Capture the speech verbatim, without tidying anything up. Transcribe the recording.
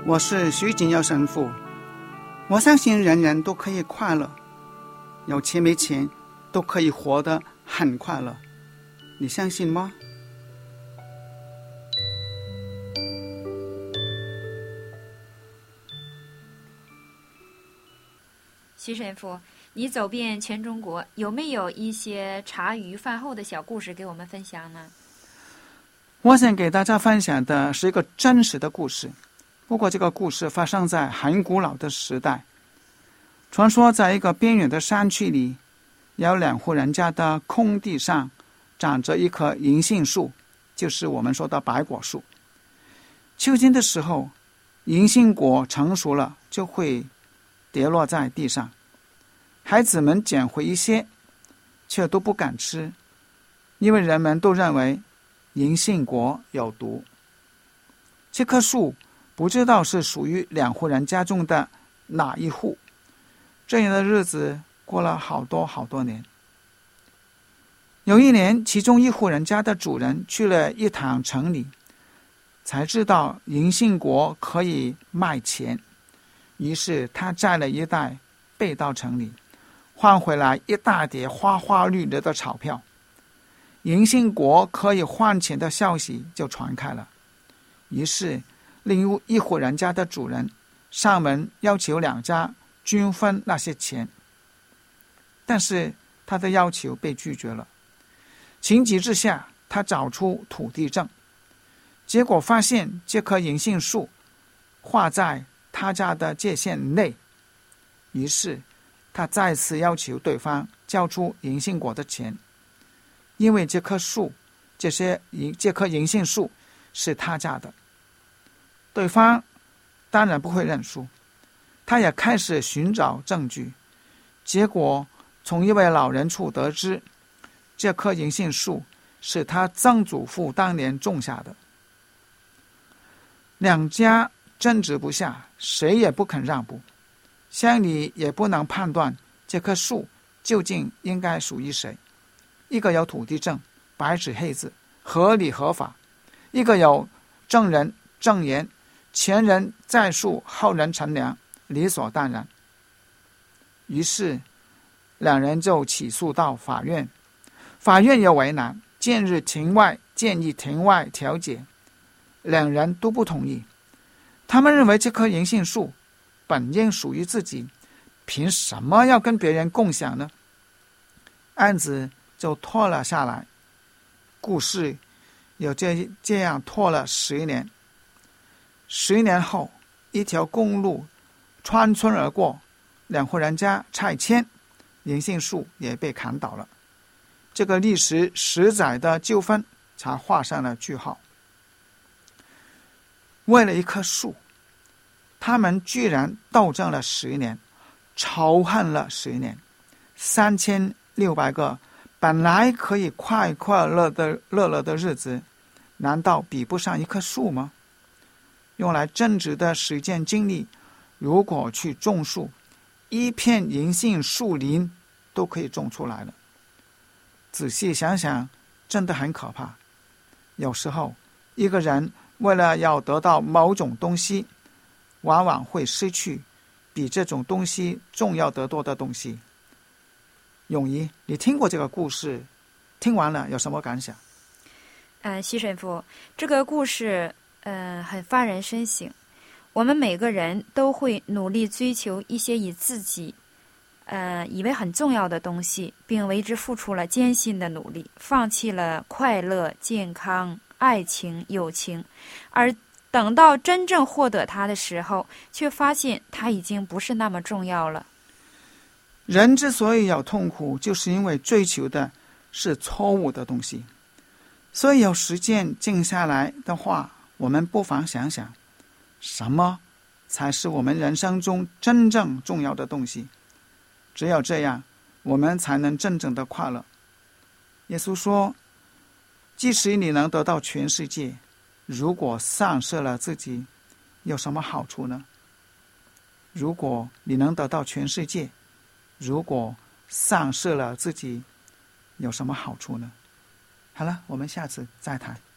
我是徐锦耀神父。我相信人人都可以快乐，有钱没钱都可以活得很快乐，你相信吗？ 徐神父，你走遍全中国，有没有一些茶余饭后的小故事给我们分享呢？ 我想给大家分享的是一个真实的故事，不过这个故事发生在很古老的时代。传说在一个边远的山区里，有两户人家的空地上长着一棵银杏树，就是我们说的白果树。秋天的时候，银杏果成熟了就会跌落在地上，孩子们捡回一些，却都不敢吃，因为人们都认为银杏果有毒。这棵树不知道是属于两户人家中的哪一户，这样的日子过了好多好多年。有一年，其中一户人家的主人去了一趟城里，才知道银杏果可以卖钱，于是他摘了一袋背到城里，换回来一大叠花花绿绿的钞票。银杏果可以换钱的消息就传开了，于是另一户人家的主人上门要求两家均分那些钱，但是他的要求被拒绝了。情急之下，他找出土地证，结果发现这棵银杏树划在他家的界限内，于是他再次要求对方交出银杏果的钱，因为这棵树这些这棵银杏树是他家的。对方当然不会认输，他也开始寻找证据，结果从一位老人处得知，这棵银杏树是他曾祖父当年种下的。两家争执不下，谁也不肯让步，乡里也不能判断这棵树究竟应该属于谁。一个有土地证，白纸黑字，合理合法；一个有证人证言，前人栽树，后人乘凉，理所当然。于是两人就起诉到法院，法院也为难，建议庭外建议庭外调解，两人都不同意。他们认为这棵银杏树本应属于自己，凭什么要跟别人共享呢？案子就拖了下来，故事有这这样拖了十年。十年后，一条公路穿村而过，两户人家拆迁，银杏树也被砍倒了。这个历时十载的纠纷才画上了句号。为了一棵树，他们居然斗争了十年，仇恨了十年。三千六百个本来可以快快乐的乐乐的日子，难道比不上一棵树吗？用来争执的时间精力，如果去种树，一片银杏树林都可以种出来了。仔细想想，真的很可怕。有时候一个人为了要得到某种东西，往往会失去比这种东西重要得多的东西。永仪，你听过这个故事，听完了有什么感想？ 嗯、呃，徐神父，这个故事嗯、呃、很发人深省。我们每个人都会努力追求一些以自己呃以为很重要的东西，并为之付出了艰辛的努力，放弃了快乐、健康、爱情、友情，而等到真正获得它的时候，却发现它已经不是那么重要了。 人之所以有痛苦，就是因为追求的是错误的东西。所以有时间静下来的话，我们不妨想想，什么才是我们人生中真正重要的东西。只有这样，我们才能真正的快乐。耶稣说，即使你能得到全世界，如果丧失了自己，有什么好处呢？如果你能得到全世界，如果丧失了自己，有什么好处呢？好了，我们下次再谈。